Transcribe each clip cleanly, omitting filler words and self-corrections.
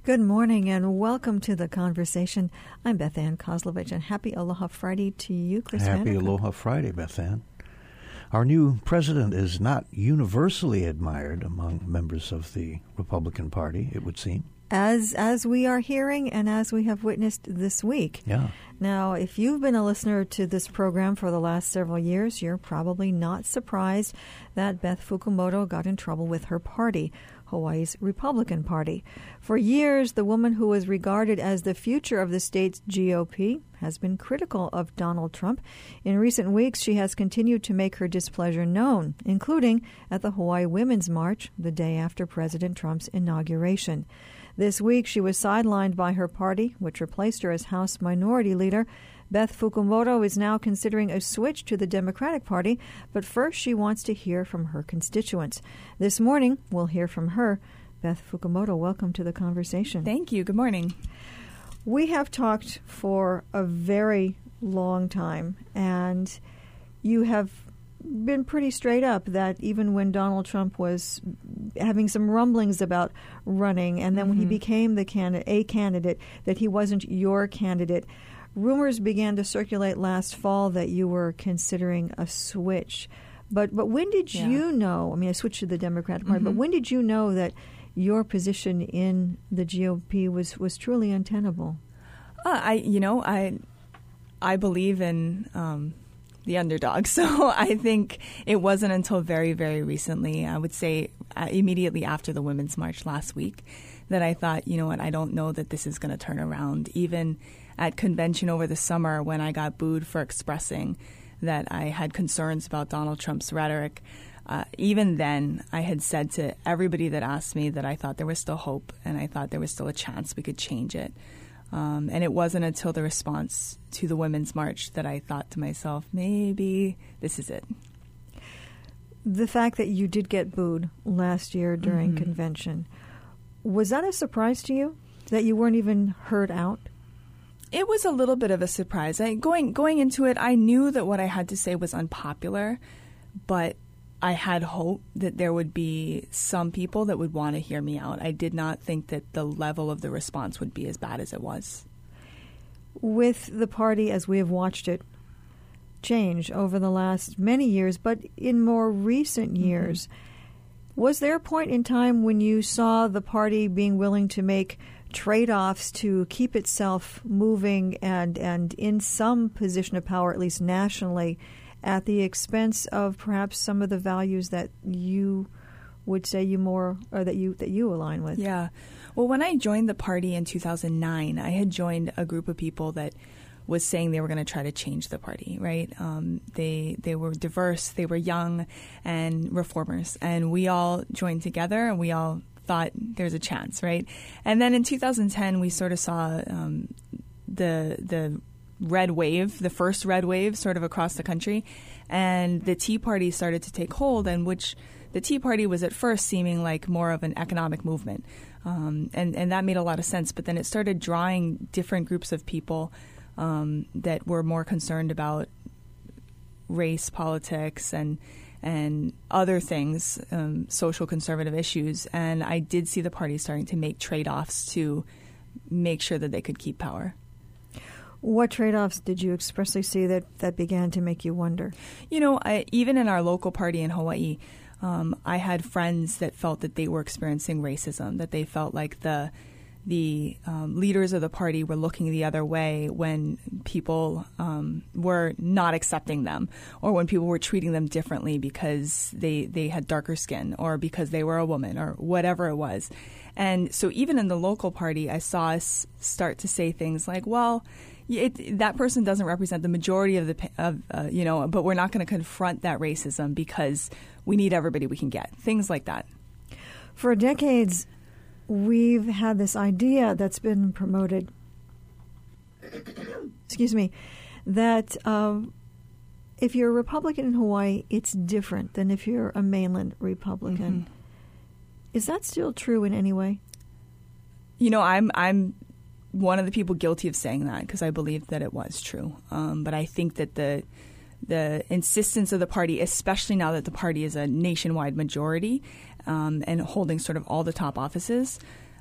Good morning and welcome to The Conversation. I'm Beth Ann Kozlovich, and happy Aloha Friday to you, Chris Happy Vanderkam. Aloha Friday, Beth Ann. Our new president is not universally admired among members of the Republican Party, it would seem. As we are hearing and as we have witnessed this week. Yeah. Now, if you've been a listener to this program for the last several years, you're probably not surprised that Beth Fukumoto got in trouble with her party, Hawaii's Republican Party. For years, the woman who was regarded as the future of the state's GOP has been critical of Donald Trump. In recent weeks, she has continued to make her displeasure known, including at the Hawaii Women's March the day after President Trump's inauguration. This week, she was sidelined by her party, which replaced her as House Minority Leader. Beth Fukumoto is now considering a switch to the Democratic Party, but first she wants to hear from her constituents. This morning, we'll hear from her. Beth Fukumoto, welcome to The Conversation. Thank you. Good morning. We have talked for a very long time, and you have been pretty straight up that even when Donald Trump was having some rumblings about running, and then when he became a candidate, that he wasn't your candidate, rumors began to circulate last fall that you were considering a switch. But when did you know, I mean, I switched to the Democratic Party, but when did you know that your position in the GOP was truly untenable? I believe in the underdog. So I think it wasn't until very, very recently, I would say immediately after the Women's March last week, that I thought, you know what, I don't know that this is going to turn around. Even at convention over the summer when I got booed for expressing that I had concerns about Donald Trump's rhetoric, even then I had said to everybody that asked me that I thought there was still hope and I thought there was still a chance we could change it. And it wasn't until the response to the Women's March that I thought to myself, maybe this is it. The fact that you did get booed last year during convention, was that a surprise to you, that you weren't even heard out? It was a little bit of a surprise. Going into it, I knew that what I had to say was unpopular, but I had hope that there would be some people that would want to hear me out. I did not think that the level of the response would be as bad as it was. With the party, as we have watched it change over the last many years, but in more recent years, was there a point in time when you saw the party being willing to make trade-offs to keep itself moving and in some position of power, at least nationally, at the expense of perhaps some of the values that you would say that you align with? Yeah. Well, when I joined the party in 2009, I had joined a group of people that was saying they were going to try to change the party, right? They were diverse, they were young, and reformers. And we all joined together, and we all thought there's a chance, right? And then in 2010, we sort of saw the red wave, the first red wave sort of across the country, and the Tea Party started to take hold, and which the Tea Party was at first seeming like more of an economic movement, and that made a lot of sense, but then it started drawing different groups of people that were more concerned about race, politics, and other things, social conservative issues, and I did see the party starting to make trade-offs to make sure that they could keep power. What trade-offs did you expressly see that began to make you wonder? You know, even in our local party in Hawaii, I had friends that felt that they were experiencing racism, that they felt like the leaders of the party were looking the other way when people were not accepting them, or when people were treating them differently because they had darker skin or because they were a woman or whatever it was. And so even in the local party, I saw us start to say things like, well, that person doesn't represent the majority of but we're not going to confront that racism because we need everybody we can get. Things like that. For decades, we've had this idea that's been promoted, that if you're a Republican in Hawaii, it's different than if you're a mainland Republican. Mm-hmm. Is that still true in any way? You know, I'm one of the people guilty of saying that because I believe that it was true. But I think that the insistence of the party, especially now that the party is a nationwide majority and holding sort of all the top offices,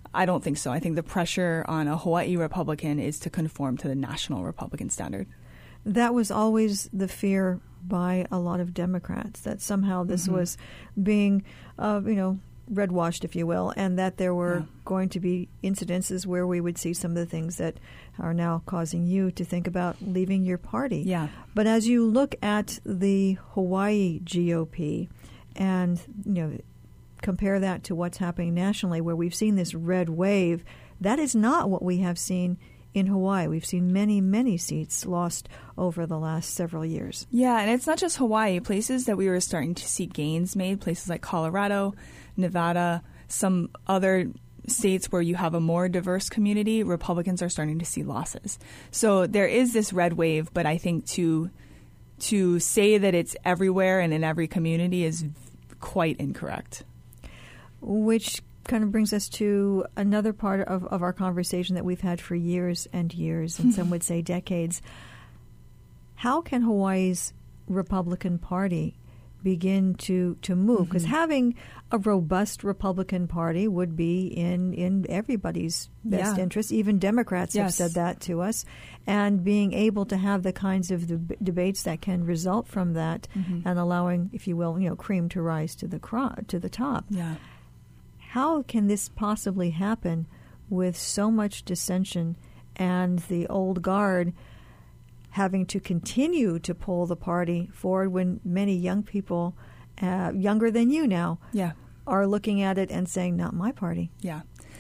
I don't think so. I think the pressure on a Hawaii Republican is to conform to the national Republican standard. That was always the fear by a lot of Democrats, that somehow this was being, red-washed, if you will, and that there were going to be incidences where we would see some of the things that are now causing you to think about leaving your party. Yeah. But as you look at the Hawaii GOP and, compare that to what's happening nationally, where we've seen this red wave, that is not what we have seen in Hawaii. We've seen many, many seats lost over the last several years. Yeah, and it's not just Hawaii. Places that we were starting to see gains made, places like Colorado, Nevada, some other states where you have a more diverse community, Republicans are starting to see losses. So there is this red wave, but I think to say that it's everywhere and in every community is quite incorrect. Which kind of brings us to another part of our conversation that we've had for years and years, and some would say decades. How can Hawaii's Republican Party begin to move? Because having a robust Republican Party would be in everybody's best interest. Even Democrats have said that to us. And being able to have the kinds of debates that can result from that and allowing, if you will, cream to rise to the top. Yeah. How can this possibly happen with so much dissension and the old guard having to continue to pull the party forward when many young people, younger than you now, are looking at it and saying, not my party? Yeah.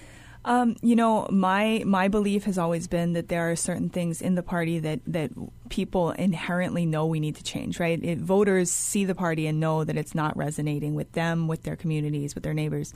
My belief has always been that there are certain things in the party that people inherently know we need to change, right? Voters see the party and know that it's not resonating with them, with their communities, with their neighbors.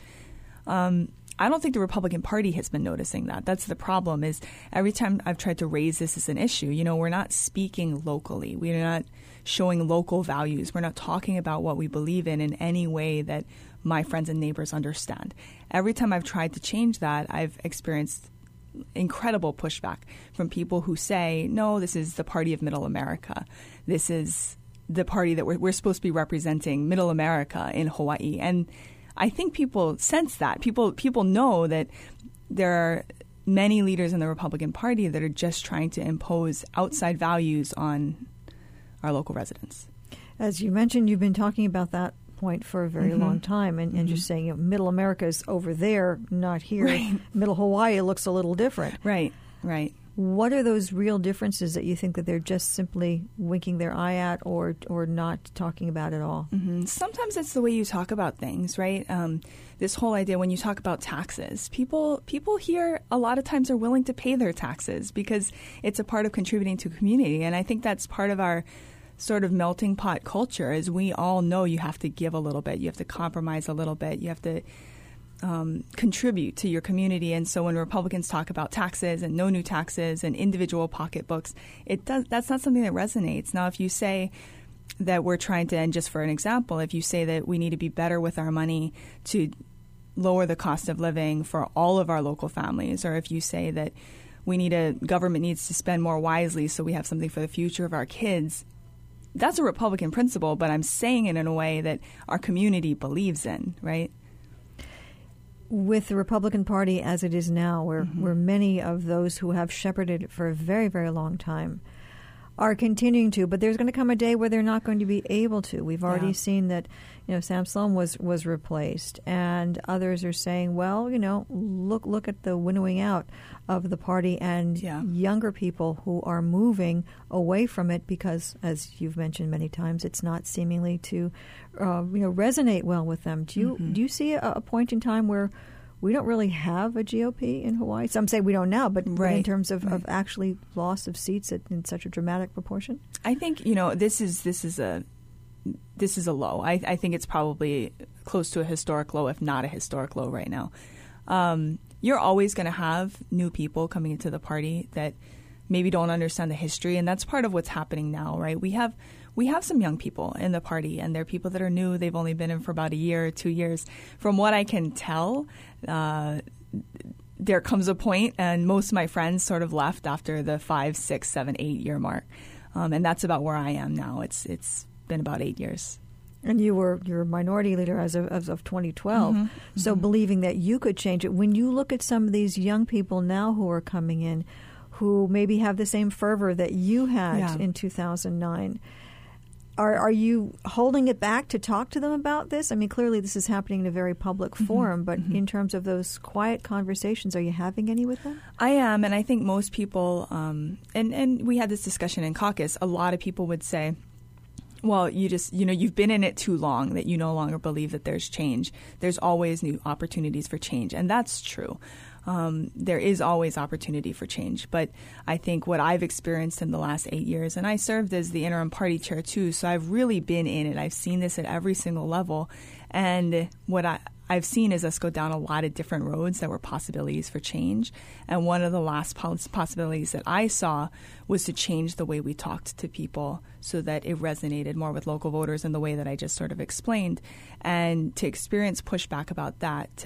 I don't think the Republican Party has been noticing that. That's the problem, is every time I've tried to raise this as an issue, we're not speaking locally. We're not showing local values. We're not talking about what we believe in any way that my friends and neighbors understand. Every time I've tried to change that, I've experienced incredible pushback from people who say, no, this is the party of Middle America. This is the party that we're supposed to be representing Middle America in Hawaii. And I think people sense that. People know that there are many leaders in the Republican Party that are just trying to impose outside values on our local residents. As you mentioned, you've been talking about that point for a very long time, and just saying Middle America is over there, not here. Right. Middle Hawaii looks a little different. Right. What are those real differences that you think that they're just simply winking their eye at or not talking about at all? Sometimes it's the way you talk about things, right? This whole idea when you talk about taxes, people here a lot of times are willing to pay their taxes because it's a part of contributing to a community. And I think that's part of our sort of melting pot culture, is we all know you have to give a little bit, you have to compromise a little bit, you have to contribute to your community. And so when Republicans talk about taxes and no new taxes and individual pocketbooks, that's not something that resonates. Now, if you say that we're trying to, and just for an example, if you say that we need to be better with our money to lower the cost of living for all of our local families, or if you say that government needs to spend more wisely so we have something for the future of our kids, that's a Republican principle, but I'm saying it in a way that our community believes in, right? With the Republican Party as it is now, where many of those who have shepherded it for a very, very long time are continuing to, but there's going to come a day where they're not going to be able to. We've already seen that, Sam Sloan was replaced, and others are saying, well, look at the winnowing out of the party and younger people who are moving away from it because, as you've mentioned many times, it's not seemingly to resonate well with them. Do you see a point in time where we don't really have a GOP in Hawaii? Some say we don't now, but in terms of actually loss of seats in such a dramatic proportion? I think, this is a low. I think it's probably close to a historic low, if not a historic low right now. You're always going to have new people coming into the party that maybe don't understand the history, and that's part of what's happening now, right? We have some young people in the party, and they're people that are new. They've only been in for about a year or 2 years. From what I can tell, there comes a point, and most of my friends sort of left after the 5, 6, 7, 8 year mark, and that's about where I am now. It's been about 8 years. And you're a minority leader as of 2012. Mm-hmm. So believing that you could change it. When you look at some of these young people now who are coming in, who maybe have the same fervor that you had in 2009, are you holding it back to talk to them about this? I mean, clearly this is happening in a very public forum, but in terms of those quiet conversations, are you having any with them? I am, and I think most people, and we had this discussion in caucus, a lot of people would say, well, you've been in it too long that you no longer believe that there's change. There's always new opportunities for change, and that's true. There is always opportunity for change. But I think what I've experienced in the last 8 years, and I served as the interim party chair too, so I've really been in it. I've seen this at every single level. And what I've seen is us go down a lot of different roads that were possibilities for change. And one of the last possibilities that I saw was to change the way we talked to people so that it resonated more with local voters in the way that I just sort of explained. And to experience pushback about that,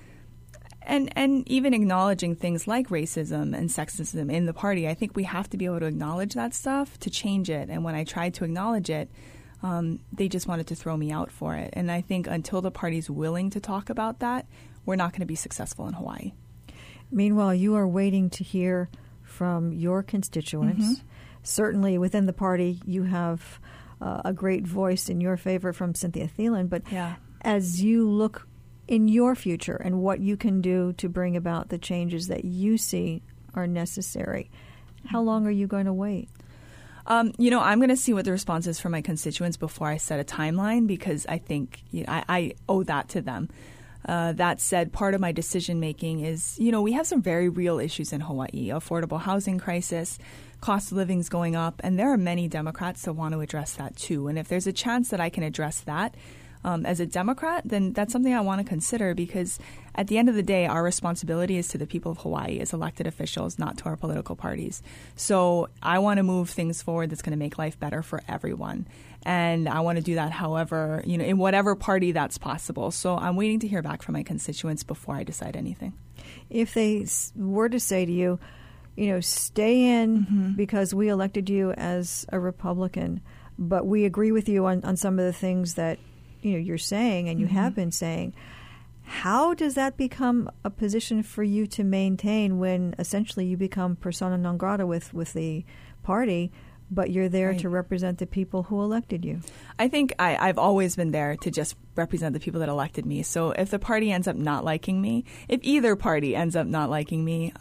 and even acknowledging things like racism and sexism in the party. I think we have to be able to acknowledge that stuff to change it. And when I tried to acknowledge it, they just wanted to throw me out for it. And I think until the party's willing to talk about that, we're not going to be successful in Hawaii. Meanwhile, you are waiting to hear from your constituents. Certainly within the party, you have a great voice in your favor from Cynthia Thielen. But as you look in your future and what you can do to bring about the changes that you see are necessary, how long are you going to wait? I'm going to see what the response is from my constituents before I set a timeline, because I think I owe that to them. That said, part of my decision making is, we have some very real issues in Hawaii: affordable housing crisis, cost of living is going up, and there are many Democrats that want to address that too. And if there's a chance that I can address that as a Democrat, then that's something I want to consider, because at the end of the day, our responsibility is to the people of Hawaii as elected officials, not to our political parties. So I want to move things forward that's going to make life better for everyone. And I want to do that however, in whatever party that's possible. So I'm waiting to hear back from my constituents before I decide anything. If they were to say to you, stay in because we elected you as a Republican, but we agree with you on some of the things that you're saying and you have been saying, how does that become a position for you to maintain when essentially you become persona non grata with the party, but you're there to represent the people who elected you? I think I've always been there to just represent the people that elected me. So if the party ends up not liking me, if either party ends up not liking me,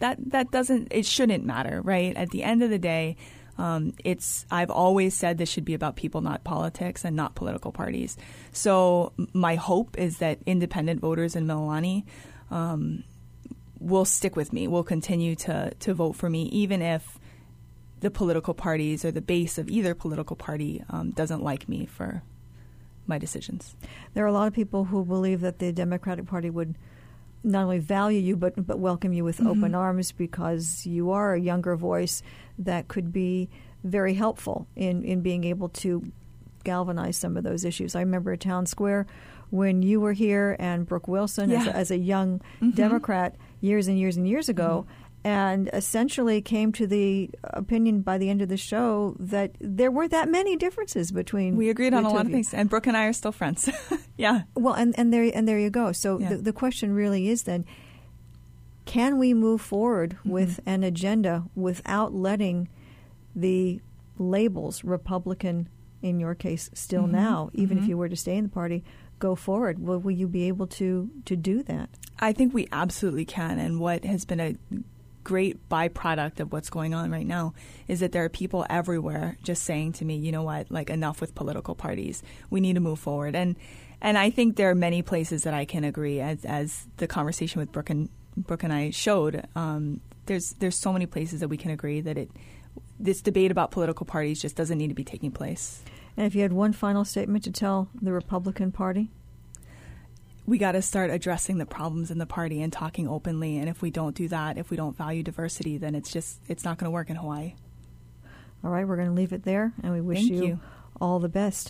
it shouldn't matter, right? At the end of the day, I've always said this should be about people, not politics, and not political parties. So my hope is that independent voters in Mililani will stick with me, will continue to vote for me, even if the political parties or the base of either political party doesn't like me for my decisions. There are a lot of people who believe that the Democratic Party would not only value you, but welcome you with open arms, because you are a younger voice that could be very helpful in being able to galvanize some of those issues. I remember at Town Square when you were here and Brooke Wilson as a young Democrat years and years and years ago, and essentially came to the opinion by the end of the show that there weren't that many differences between. We agreed on a lot of things, and Brooke and I are still friends. Yeah. Well, and there you go. So the question really is then, can we move forward with an agenda without letting the labels, Republican, in your case, still now, even if you were to stay in the party, go forward? Will you be able to do that? I think we absolutely can. And what has been a great byproduct of what's going on right now is that there are people everywhere just saying to me, you know what, like, enough with political parties. We need to move forward. And I think there are many places that I can agree, as the conversation with Brooke and I showed. There's so many places that we can agree that this debate about political parties just doesn't need to be taking place. And if you had one final statement to tell the Republican Party? We got to start addressing the problems in the party and talking openly. And if we don't do that, if we don't value diversity, then it's not going to work in Hawaii. All right, we're going to leave it there, and we wish you all the best.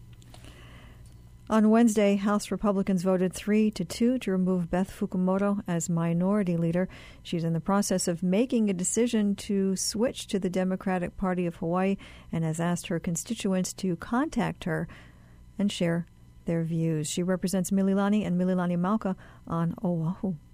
On Wednesday, House Republicans voted 3-2 to remove Beth Fukumoto as minority leader. She's in the process of making a decision to switch to the Democratic Party of Hawaii and has asked her constituents to contact her and share their views. She represents Mililani and Mililani Mauka on Oahu.